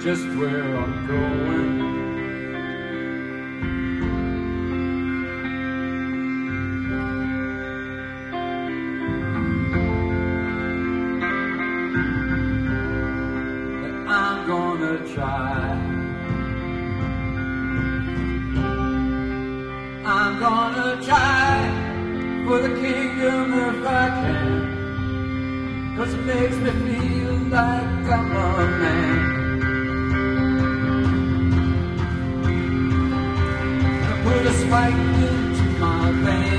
just where I'm going. But I'm gonna try. I'm gonna try for the kingdom if I can, 'cause it makes me feel like I'm a man. I put a spike into my vein.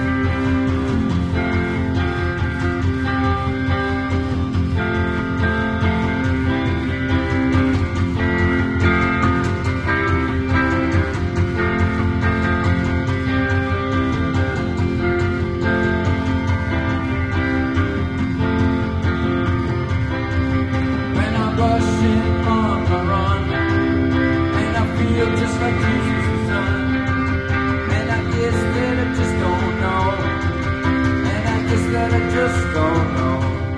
Just like Jesus' son. And I guess that I just don't know. And I guess that I just don't know.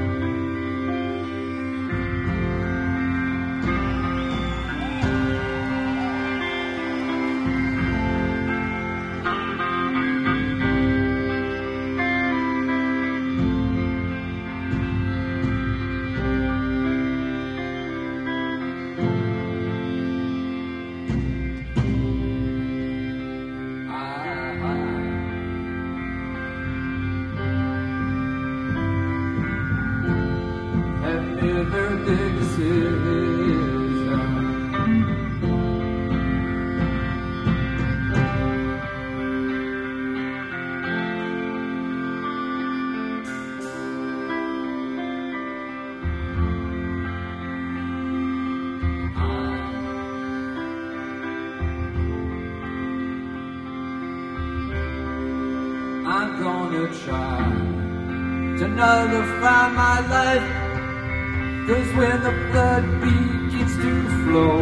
Never big decision. I'm gonna try to nullify my life. 'Cause when the blood begins to flow,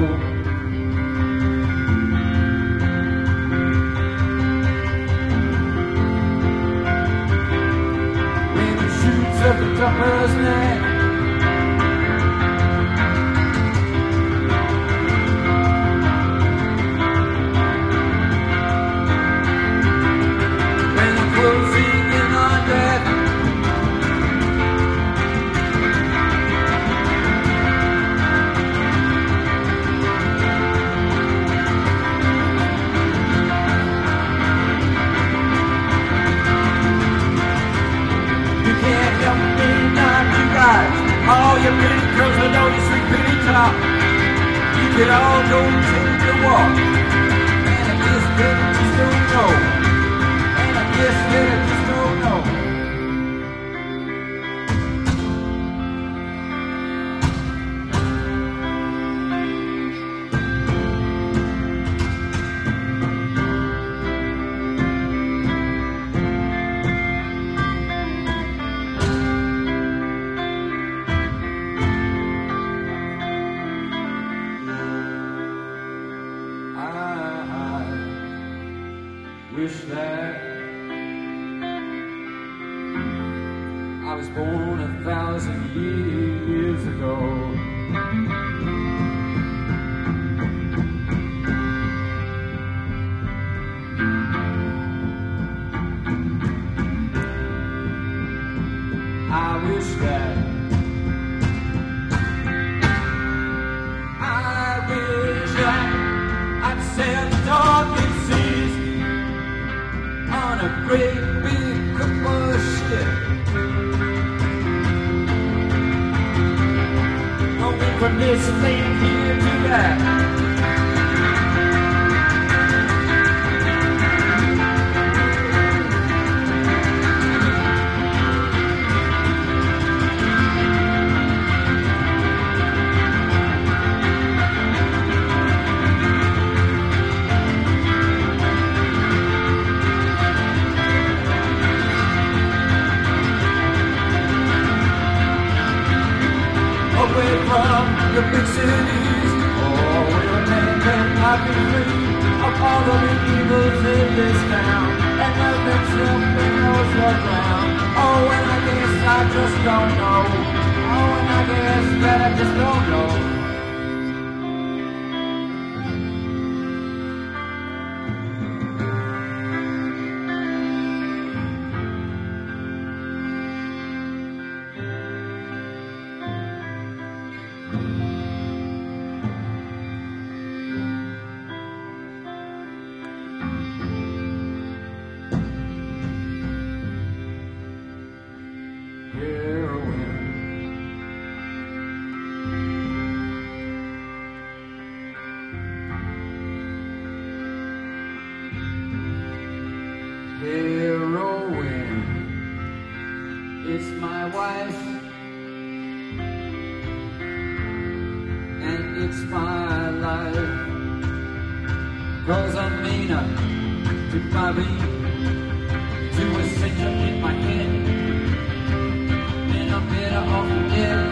when it shoots up the topper's neck, when the closing in on death, all your pretty girls with all your sweet pretty top, you could all go take a walk. And I guess that I just don't know. And I guess that I just don't know. Wish that I was born 1,000 years ago. I wish that I'd sail the darkened seas on a great big Cookboy ship, going from this land here to that. Away from the big cities, oh, where a man cannot be free of all of the evils in this town, and nothing simply knows the ground. Oh, and I guess I just don't know. Oh, and I guess that I just don't know. life, and it's my life. 'Cause I'm meaner to Bobby, to a center in my head, and I'm better off dead.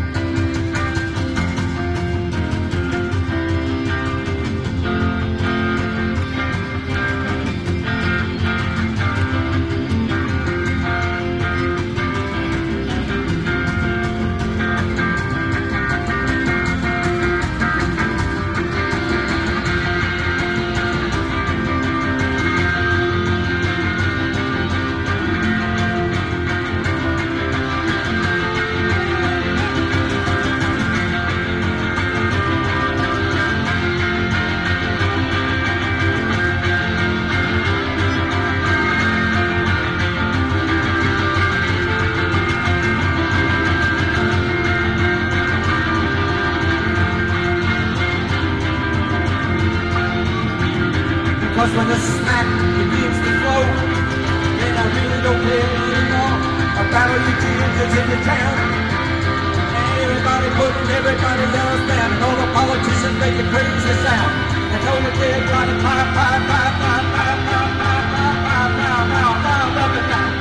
Cause when the smack begins to flow, then I really don't care anymore about all you teenagers in the town. And everybody putting everybody else down, and all the politicians making crazy sound. And all the dead trying to pop, pop, pop, pop, pop, pop, pop, pop, pop, pop, pop, pop, up and down.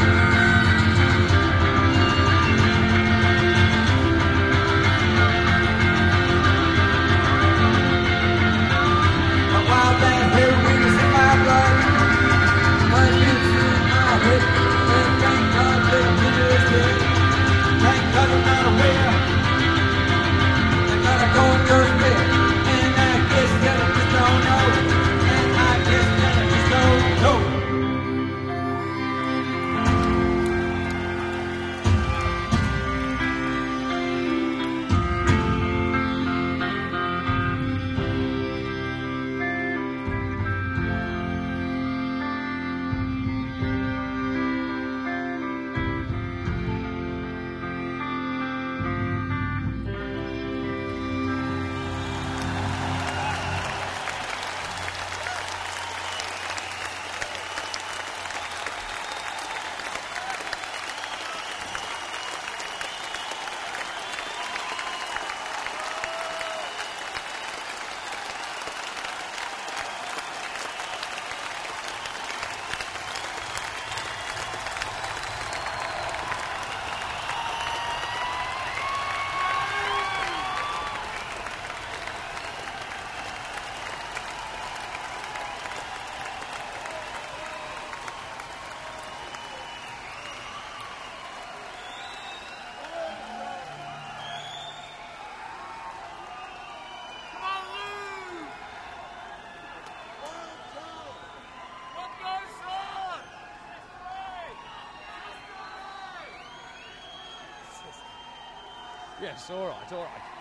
A wild man heroin is in my blood. My youth in my head. And thank God that Peter is dead. Thank God I'm not aware. I gotta go and go to bed. And I guess that I just don't know. And I guess that I just don't know. Yes, all right, all right.